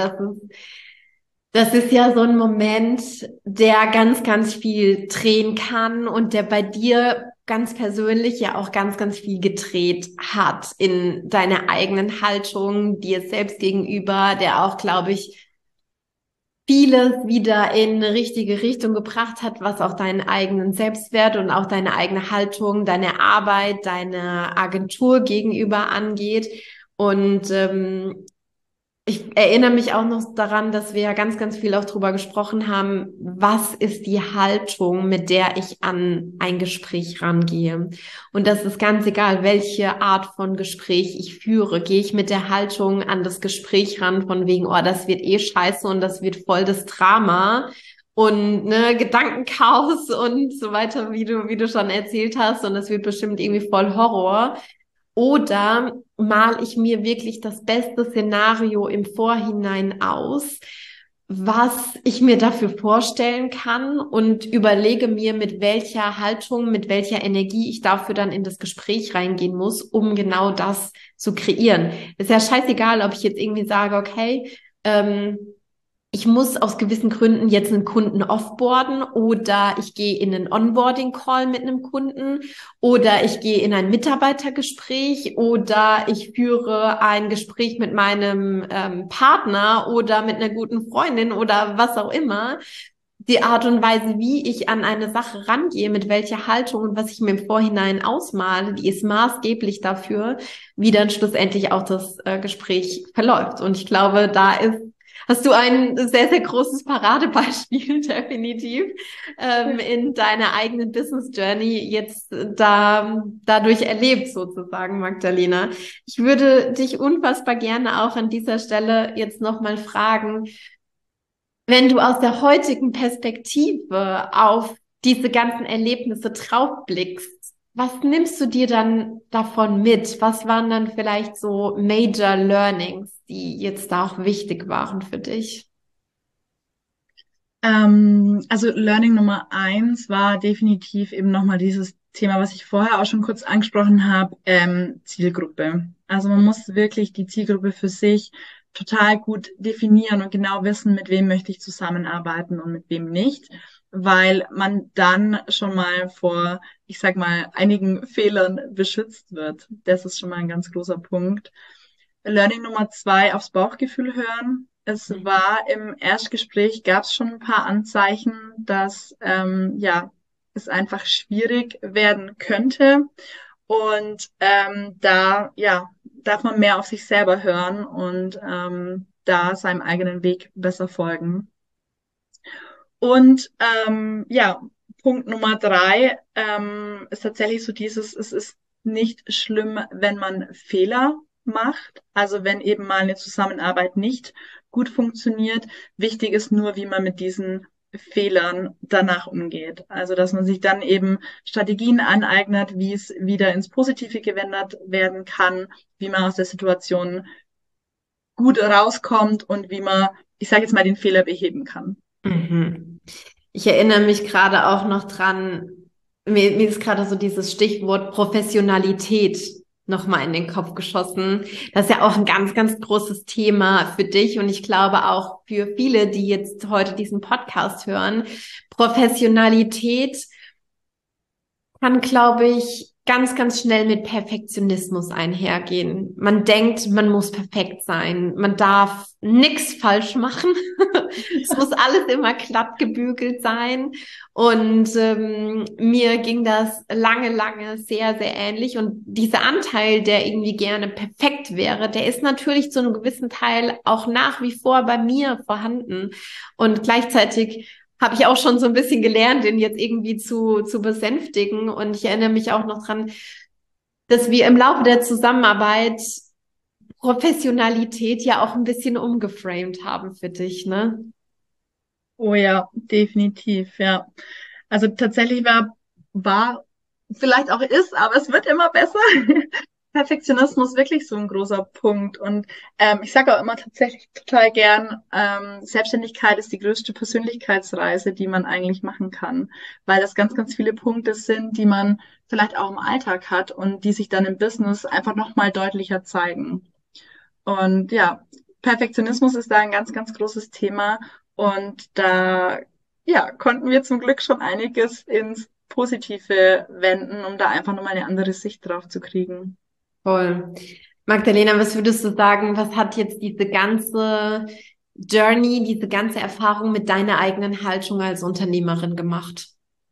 das ist ja so ein Moment, der ganz, ganz viel drehen kann und der bei dir ganz persönlich ja auch ganz, ganz viel gedreht hat in deiner eigenen Haltung, dir selbst gegenüber, der auch, glaube ich, vieles wieder in eine richtige Richtung gebracht hat, was auch deinen eigenen Selbstwert und auch deine eigene Haltung, deine Arbeit, deine Agentur gegenüber angeht. Und ich erinnere mich auch noch daran, dass wir ja ganz, ganz viel auch drüber gesprochen haben, was ist die Haltung, mit der ich an ein Gespräch rangehe. Und das ist ganz egal, welche Art von Gespräch ich führe. Gehe ich mit der Haltung an das Gespräch ran, von wegen, oh, das wird eh scheiße und das wird voll das Drama und ne, Gedankenchaos und so weiter, wie du schon erzählt hast, und das wird bestimmt irgendwie voll Horror. Oder mal ich mir wirklich das beste Szenario im Vorhinein aus, was ich mir dafür vorstellen kann und überlege mir, mit welcher Haltung, mit welcher Energie ich dafür dann in das Gespräch reingehen muss, um genau das zu kreieren. Ist ja scheißegal, ob ich jetzt irgendwie sage, okay, ähm, ich muss aus gewissen Gründen jetzt einen Kunden offboarden oder ich gehe in einen Onboarding-Call mit einem Kunden oder ich gehe in ein Mitarbeitergespräch oder ich führe ein Gespräch mit meinem Partner oder mit einer guten Freundin oder was auch immer. Die Art und Weise, wie ich an eine Sache rangehe, mit welcher Haltung und was ich mir im Vorhinein ausmale, die ist maßgeblich dafür, wie dann schlussendlich auch das Gespräch verläuft. Und ich glaube, hast du ein sehr, sehr großes Paradebeispiel definitiv in deiner eigenen Business Journey jetzt dadurch erlebt sozusagen, Magdalena. Ich würde dich unfassbar gerne auch an dieser Stelle jetzt nochmal fragen, wenn du aus der heutigen Perspektive auf diese ganzen Erlebnisse draufblickst, was nimmst du dir dann davon mit? Was waren dann vielleicht so Major Learnings, die jetzt da auch wichtig waren für dich? Also Learning Nummer eins war definitiv eben nochmal dieses Thema, was ich vorher auch schon kurz angesprochen habe, Zielgruppe. Also man muss wirklich die Zielgruppe für sich total gut definieren und genau wissen, mit wem möchte ich zusammenarbeiten und mit wem nicht, weil man dann schon mal vor, ich sag mal, einigen Fehlern beschützt wird. Das ist schon mal ein ganz großer Punkt. Learning Nummer zwei, aufs Bauchgefühl hören. Es war im Erstgespräch, gab es schon ein paar Anzeichen, dass ja, es einfach schwierig werden könnte. Und da ja, darf man mehr auf sich selber hören und da seinem eigenen Weg besser folgen. Und ja, Punkt Nummer drei ist tatsächlich so dieses, es ist nicht schlimm, wenn man Fehler macht. Also wenn eben mal eine Zusammenarbeit nicht gut funktioniert. Wichtig ist nur, wie man mit diesen Fehlern danach umgeht. Also dass man sich dann eben Strategien aneignet, wie es wieder ins Positive gewendet werden kann, wie man aus der Situation gut rauskommt und wie man, ich sage jetzt mal, den Fehler beheben kann. Mhm. Ich erinnere mich gerade auch noch dran, mir ist gerade so dieses Stichwort Professionalität nochmal in den Kopf geschossen. Das ist ja auch ein ganz, ganz großes Thema für dich und ich glaube auch für viele, die jetzt heute diesen Podcast hören. Professionalität kann, glaube ich, ganz, ganz schnell mit Perfektionismus einhergehen. Man denkt, man muss perfekt sein. Man darf nichts falsch machen. Es muss alles immer glatt gebügelt sein. Und mir ging das lange, lange sehr, sehr ähnlich. Und dieser Anteil, der irgendwie gerne perfekt wäre, der ist natürlich zu einem gewissen Teil auch nach wie vor bei mir vorhanden. Und gleichzeitig habe ich auch schon so ein bisschen gelernt, den jetzt irgendwie zu besänftigen. Und ich erinnere mich auch noch dran, dass wir im Laufe der Zusammenarbeit Professionalität ja auch ein bisschen umgeframed haben für dich, ne? Oh ja, definitiv, ja. Also tatsächlich war, vielleicht auch ist, aber es wird immer besser. Perfektionismus wirklich so ein großer Punkt. Und ich sage auch immer tatsächlich total gern, Selbstständigkeit ist die größte Persönlichkeitsreise, die man eigentlich machen kann, weil das ganz, ganz viele Punkte sind, die man vielleicht auch im Alltag hat und die sich dann im Business einfach nochmal deutlicher zeigen. Und ja, Perfektionismus ist da ein ganz, ganz großes Thema. Und da, ja, konnten wir zum Glück schon einiges ins Positive wenden, um da einfach nochmal eine andere Sicht drauf zu kriegen. Voll. Magdalena, was würdest du sagen, was hat jetzt diese ganze Journey, diese ganze Erfahrung mit deiner eigenen Haltung als Unternehmerin gemacht?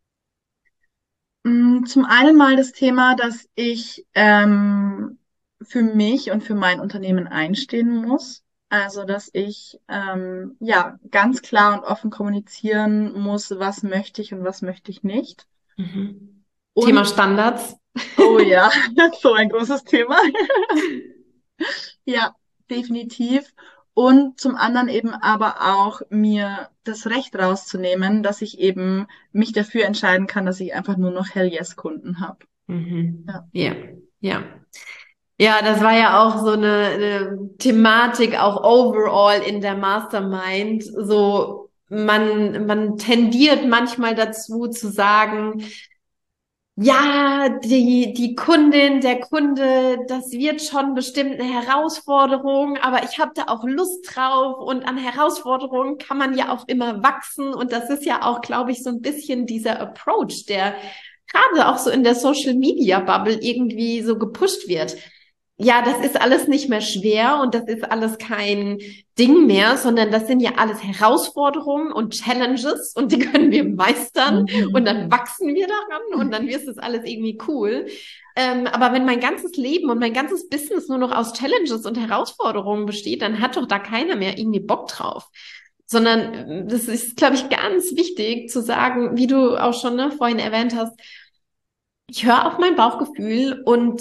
Zum einen mal das Thema, dass ich für mich und für mein Unternehmen einstehen muss. Also, dass ich ja ganz klar und offen kommunizieren muss, was möchte ich und was möchte ich nicht. Mhm. Thema Und, Standards. oh ja, so ein großes Thema. Ja, definitiv. Und zum anderen eben aber auch mir das Recht rauszunehmen, dass ich eben mich dafür entscheiden kann, dass ich einfach nur noch Hell Yes Kunden habe. Mhm. Ja. Ja, ja. Ja, das war ja auch so eine Thematik, auch overall in der Mastermind. So, man tendiert manchmal dazu zu sagen, ja, die Kundin, der Kunde, das wird schon bestimmt eine Herausforderung, aber ich habe da auch Lust drauf und an Herausforderungen kann man ja auch immer wachsen und das ist ja auch, glaube ich, so ein bisschen dieser Approach, der gerade auch so in der Social Media Bubble irgendwie so gepusht wird. Ja, das ist alles nicht mehr schwer und das ist alles kein Ding mehr, sondern das sind ja alles Herausforderungen und Challenges und die können wir meistern und Mhm. dann wachsen wir daran und dann wird es alles irgendwie cool. Aber wenn mein ganzes Leben und mein ganzes Business nur noch aus Challenges und Herausforderungen besteht, dann hat doch da keiner mehr irgendwie Bock drauf. Sondern das ist, glaube ich, ganz wichtig zu sagen, wie du auch schon vorhin erwähnt hast, ich höre auf mein Bauchgefühl und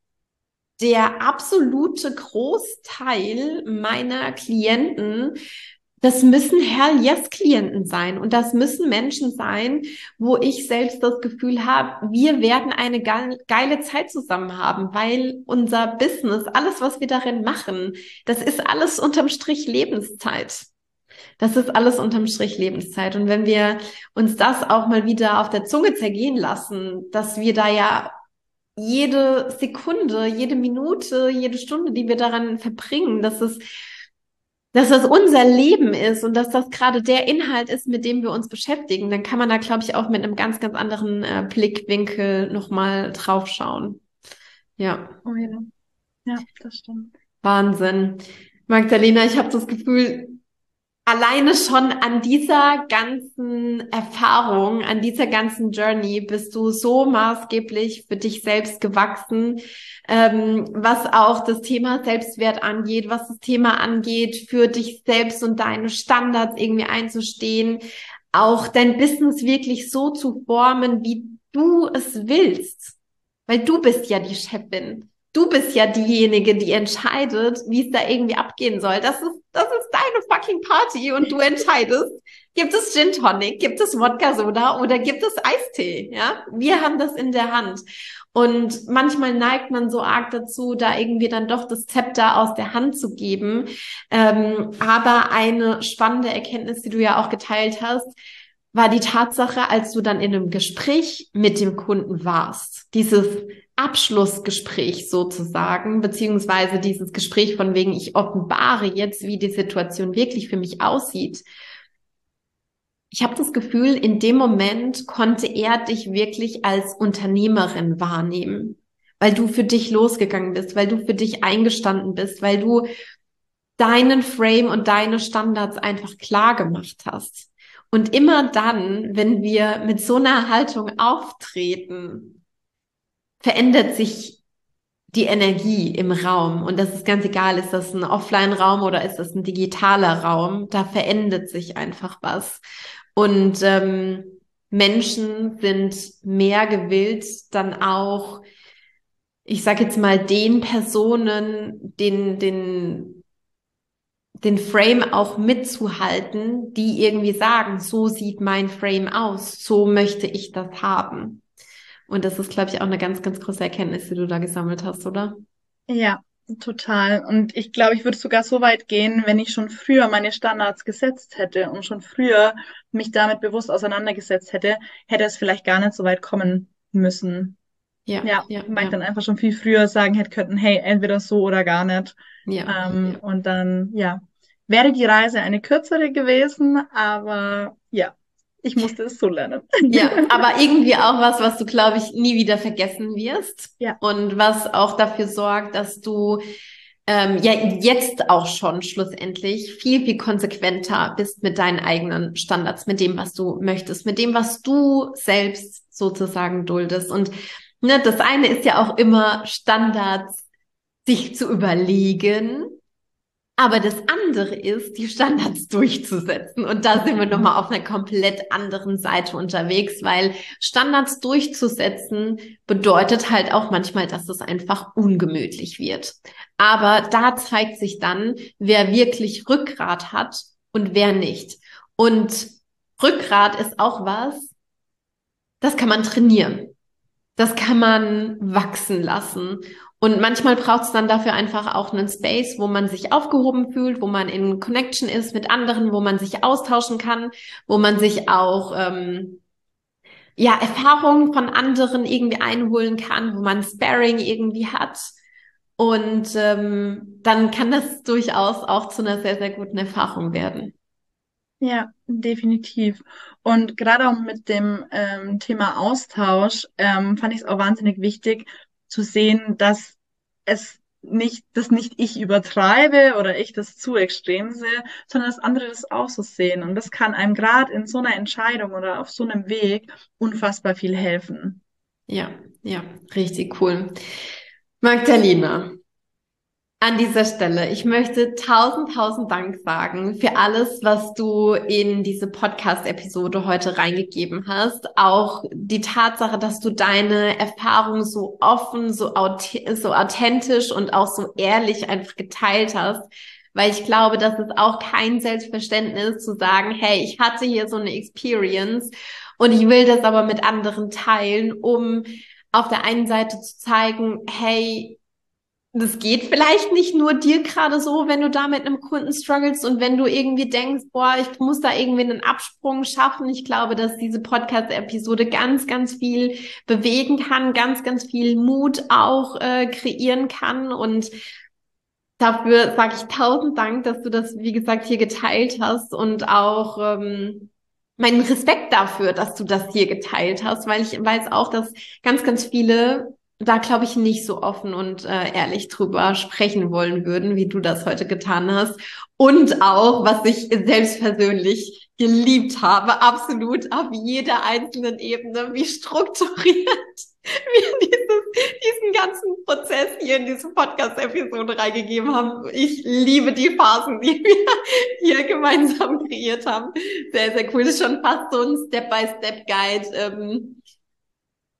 der absolute Großteil meiner Klienten, das müssen Hell Yes Klienten sein und das müssen Menschen sein, wo ich selbst das Gefühl habe, wir werden eine geile Zeit zusammen haben, weil unser Business, alles, was wir darin machen, das ist alles unterm Strich Lebenszeit. Das ist alles unterm Strich Lebenszeit. Und wenn wir uns das auch mal wieder auf der Zunge zergehen lassen, dass wir da ja jede Sekunde, jede Minute, jede Stunde, die wir daran verbringen, dass das unser Leben ist und dass das gerade der Inhalt ist, mit dem wir uns beschäftigen, dann kann man da, glaube ich, auch mit einem ganz, ganz anderen Blickwinkel nochmal drauf schauen. Ja, Oh ja, ja, das stimmt. Wahnsinn. Magdalena, ich habe das Gefühl, alleine schon an dieser ganzen Erfahrung, an dieser ganzen Journey bist du so maßgeblich für dich selbst gewachsen, was auch das Thema Selbstwert angeht, was das Thema angeht, für dich selbst und deine Standards irgendwie einzustehen, auch dein Business wirklich so zu formen, wie du es willst, weil du bist ja die Chefin. Du bist ja diejenige, die entscheidet, wie es da irgendwie abgehen soll. Das ist deine fucking Party und du entscheidest, gibt es Gin Tonic, gibt es Wodka Soda oder gibt es Eistee, ja? Wir haben das in der Hand. Und manchmal neigt man so arg dazu, da irgendwie dann doch das Zepter aus der Hand zu geben. Aber eine spannende Erkenntnis, die du ja auch geteilt hast, war die Tatsache, als du dann in einem Gespräch mit dem Kunden warst, dieses Abschlussgespräch sozusagen, beziehungsweise dieses Gespräch von wegen, ich offenbare jetzt, wie die Situation wirklich für mich aussieht. Ich habe das Gefühl, in dem Moment konnte er dich wirklich als Unternehmerin wahrnehmen, weil du für dich losgegangen bist, weil du für dich eingestanden bist, weil du deinen Frame und deine Standards einfach klar gemacht hast. Und immer dann, wenn wir mit so einer Haltung auftreten, verändert sich die Energie im Raum. Und das ist ganz egal, ist das ein Offline-Raum oder ist das ein digitaler Raum? Da verändert sich einfach was. Und Menschen sind mehr gewillt, dann auch, ich sage jetzt mal, den Personen, den Frame auch mitzuhalten, die irgendwie sagen, so sieht mein Frame aus, so möchte ich das haben. Und das ist, glaube ich, auch eine ganz, ganz große Erkenntnis, die du da gesammelt hast, oder? Ja, total. Und ich glaube, ich würde sogar so weit gehen, wenn ich schon früher meine Standards gesetzt hätte und schon früher mich damit bewusst auseinandergesetzt hätte, hätte es vielleicht gar nicht so weit kommen müssen. Ja, Ja, ja, weil ich ja, dann einfach schon viel früher sagen hätte können, hey, entweder so oder gar nicht. ja, ja. Und dann, ja, wäre die Reise eine kürzere gewesen, aber ja, ich musste es so lernen. Ja, aber irgendwie auch was, was du, glaube ich, nie wieder vergessen wirst Ja, und was auch dafür sorgt, dass du ja jetzt auch schon schlussendlich viel, viel konsequenter bist mit deinen eigenen Standards, mit dem, was du möchtest, mit dem, was du selbst sozusagen duldest. Und ne, das eine ist ja auch immer Standards sich zu überlegen. Aber das andere ist, die Standards durchzusetzen. Und da sind wir nochmal auf einer komplett anderen Seite unterwegs, weil Standards durchzusetzen bedeutet halt auch manchmal, dass es einfach ungemütlich wird. Aber da zeigt sich dann, wer wirklich Rückgrat hat und wer nicht. Und Rückgrat ist auch was, das kann man trainieren. Das kann man wachsen lassen. Und manchmal braucht es dann dafür einfach auch einen Space, wo man sich aufgehoben fühlt, wo man in Connection ist mit anderen, wo man sich austauschen kann, wo man sich auch ja Erfahrungen von anderen irgendwie einholen kann, wo man Sparring irgendwie hat. Und dann kann das durchaus auch zu einer sehr, sehr guten Erfahrung werden. ja, definitiv. Und gerade auch mit dem Thema Austausch fand ich es auch wahnsinnig wichtig zu sehen, dass das nicht ich übertreibe oder ich das zu extrem sehe, sondern dass andere das auch so sehen. Und das kann einem gerade in so einer Entscheidung oder auf so einem Weg unfassbar viel helfen. Ja, ja, richtig cool. Magdalena. An dieser Stelle, ich möchte tausend Dank sagen für alles, was du in diese Podcast-Episode heute reingegeben hast. Auch die Tatsache, dass du deine Erfahrung so offen, so authentisch und auch so ehrlich einfach geteilt hast. Weil ich glaube, das ist auch kein Selbstverständnis zu sagen, hey, ich hatte hier so eine Experience und ich will das aber mit anderen teilen, um auf der einen Seite zu zeigen, hey, das geht vielleicht nicht nur dir gerade so, wenn du da mit einem Kunden struggles und wenn du irgendwie denkst, boah, ich muss da irgendwie einen Absprung schaffen. Ich glaube, dass diese Podcast-Episode ganz, ganz viel bewegen kann, ganz, ganz viel Mut auch kreieren kann. Und dafür sage ich tausend Dank, dass du das, wie gesagt, hier geteilt hast und auch meinen Respekt dafür, dass du das hier geteilt hast, weil ich weiß auch, dass ganz, ganz viele da, glaube ich, nicht so offen und ehrlich drüber sprechen wollen würden, wie du das heute getan hast. Und auch, was ich selbst persönlich geliebt habe, absolut auf jeder einzelnen Ebene, wie strukturiert wir diesen ganzen Prozess hier in diese Podcast-Episode reingegeben haben. Ich liebe die Phasen, die wir hier gemeinsam kreiert haben. Sehr, sehr cool. Das ist schon fast so ein Step-by-Step-Guide,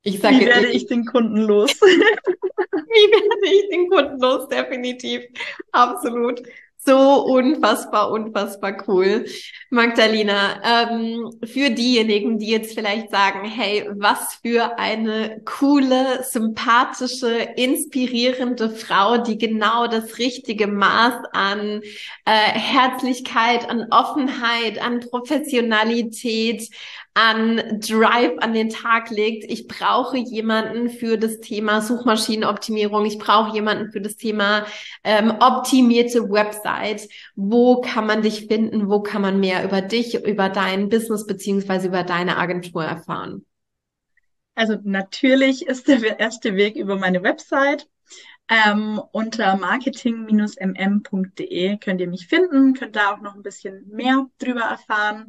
Wie werde ich den Kunden los? Wie werde ich den Kunden los? Definitiv. Absolut. So unfassbar cool. Magdalena, für diejenigen, die jetzt vielleicht sagen, hey, was für eine coole, sympathische, inspirierende Frau, die genau das richtige Maß an Herzlichkeit, an Offenheit, an Professionalität, an Drive an den Tag legt. Ich brauche jemanden für das Thema Suchmaschinenoptimierung. Ich brauche jemanden für das Thema optimierte Website. Wo kann man dich finden? Wo kann man mehr über dich, über dein Business beziehungsweise über deine Agentur erfahren? Also natürlich ist der erste Weg über meine Website. Unter marketing-mm.de könnt ihr mich finden, könnt da auch noch ein bisschen mehr drüber erfahren.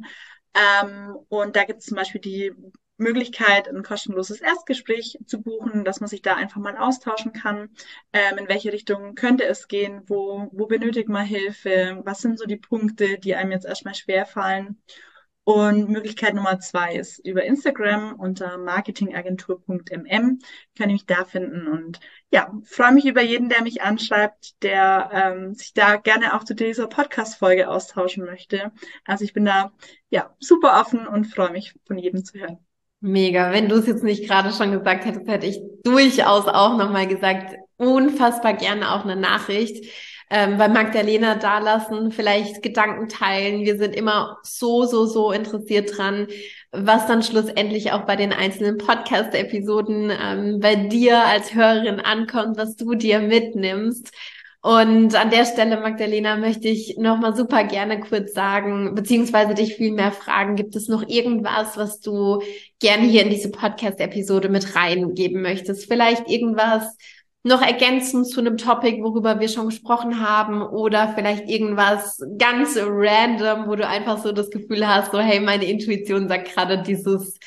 Und da gibt es zum Beispiel die Möglichkeit, ein kostenloses Erstgespräch zu buchen, dass man sich da einfach mal austauschen kann. In welche Richtung könnte es gehen? Wo benötigt man Hilfe? Was sind so die Punkte, die einem jetzt erstmal schwerfallen? Und Möglichkeit Nummer 2 ist über Instagram unter marketingagentur.mm kann ich mich da finden. Und ja, freue mich über jeden, der mich anschreibt, der sich da gerne auch zu dieser Podcast-Folge austauschen möchte. Also ich bin da ja super offen und freue mich, von jedem zu hören. Mega. Wenn du es jetzt nicht gerade schon gesagt hättest, hätte ich durchaus auch nochmal gesagt, unfassbar gerne auch eine Nachricht. Bei Magdalena dalassen, vielleicht Gedanken teilen. Wir sind immer so interessiert dran, was dann schlussendlich auch bei den einzelnen Podcast-Episoden bei dir als Hörerin ankommt, was du dir mitnimmst. Und an der Stelle, Magdalena, möchte ich nochmal super gerne kurz sagen, beziehungsweise dich viel mehr fragen, gibt es noch irgendwas, was du gerne hier in diese Podcast-Episode mit reingeben möchtest? Vielleicht irgendwas noch ergänzend zu einem Topic, worüber wir schon gesprochen haben, oder vielleicht irgendwas ganz random, wo du einfach so das Gefühl hast, so hey, meine Intuition sagt gerade dieses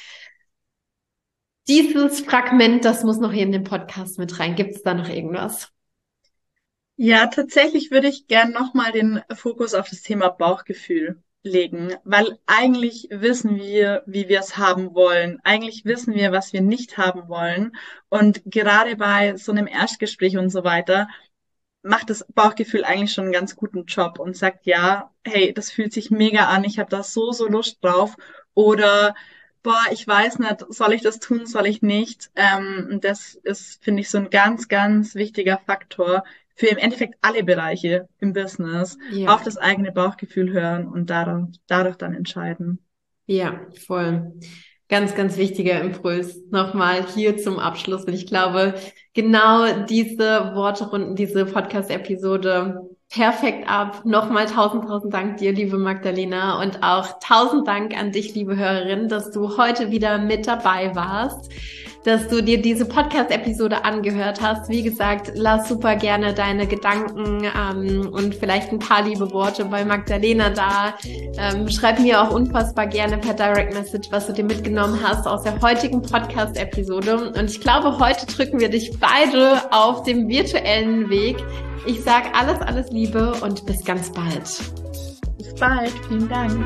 Fragment, das muss noch hier in den Podcast mit rein. Gibt es da noch irgendwas? Ja, tatsächlich würde ich gern nochmal den Fokus auf das Thema Bauchgefühl legen, weil eigentlich wissen wir, wie wir es haben wollen. Eigentlich wissen wir, was wir nicht haben wollen. Und gerade bei so einem Erstgespräch und so weiter macht das Bauchgefühl eigentlich schon einen ganz guten Job und sagt, ja, hey, das fühlt sich mega an, ich habe da so Lust drauf. Oder boah, ich weiß nicht, soll ich das tun, soll ich nicht? Das ist, finde ich, so ein ganz wichtiger Faktor für im Endeffekt alle Bereiche im Business, auf das eigene Bauchgefühl hören und dadurch dann entscheiden. Ja, voll. Ganz wichtiger Impuls nochmal hier zum Abschluss. Und ich glaube, genau diese Worte runden diese Podcast-Episode perfekt ab. Nochmal tausend Dank dir, liebe Magdalena, und auch 1000 Dank an dich, liebe Hörerin, dass du heute wieder mit dabei warst, dass du dir diese Podcast-Episode angehört hast. Wie gesagt, lass super gerne deine Gedanken und vielleicht ein paar liebe Worte bei Magdalena da. Schreib mir auch unfassbar gerne per Direct Message, was du dir mitgenommen hast aus der heutigen Podcast-Episode. Und ich glaube, heute drücken wir dich beide auf dem virtuellen Weg. Ich sage alles Liebe und bis ganz bald. Bis bald. Vielen Dank.